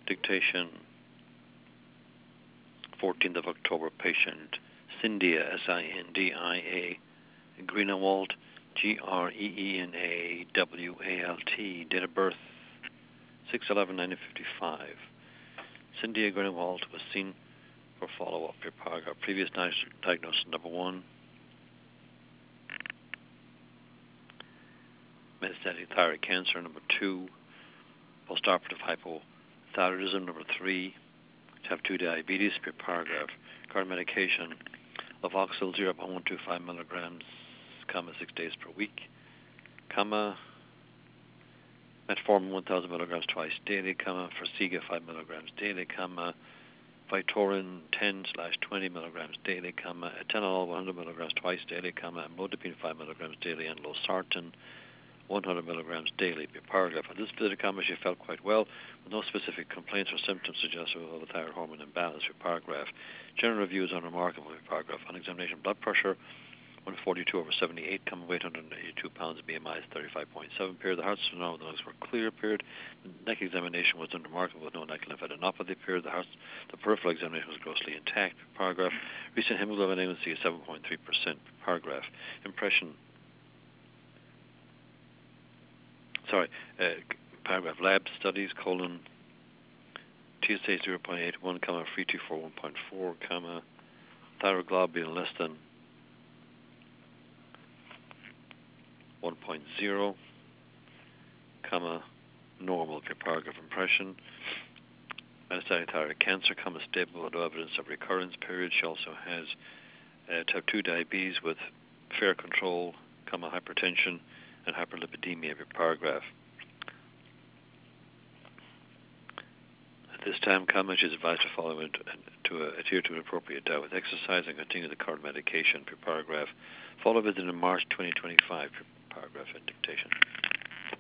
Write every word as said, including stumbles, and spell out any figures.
Dictation, fourteenth of October, patient Cindia, S I N D I A, Greenawalt, G R E E N A W A L T, date of birth six eleven nineteen fifty-five. Cindia Greenawalt was seen for follow-up. Your paragraph. Previous diagnosis, number one, metastatic thyroid cancer. Number two, postoperative hypothyroidism. Number three, type two diabetes. Per paragraph. Current medication, Levoxyl zero point one two five milligrams, comma, six days per week, comma, metformin one thousand milligrams twice daily, comma, Farxiga five milligrams daily, comma, Vytorin ten slash twenty milligrams daily, comma, atenolol one hundred milligrams twice daily, comma, amlodipine five milligrams daily, and losartan one hundred milligrams daily. Per paragraph. On this visit, comma, she felt quite well, with no specific complaints or symptoms suggestive of a thyroid hormone imbalance. Per paragraph. General review is unremarkable. Per paragraph. On examination, blood pressure one forty-two over seventy-eight, comma, weight one hundred eighty-two pounds, B M I is thirty-five point seven. Period. The heart phenomenon, the lungs were clear. Period. The neck examination was unremarkable with no neck lymphadenopathy. Period. The heart, the peripheral examination was grossly intact. Per paragraph. Recent hemoglobin A one C is seven point three percent. Per paragraph. Impression. Sorry. Uh, paragraph. Lab studies, colon, T S H zero point eight one, comma, free two four one point four, comma, thyroglobulin less than one point zero, comma, normal. Per paragraph. Impression. Metastatic thyroid cancer, comma, stable with no evidence of recurrence. Period. She also has uh, type two diabetes with fair control, comma, hypertension and hyperlipidemia. Per paragraph. At this time, comma, she is advised to follow it to uh, adhere to an appropriate diet with exercise and continue the current medication. Per paragraph. Follow visit in March twenty twenty-five. Per paragraph and dictation.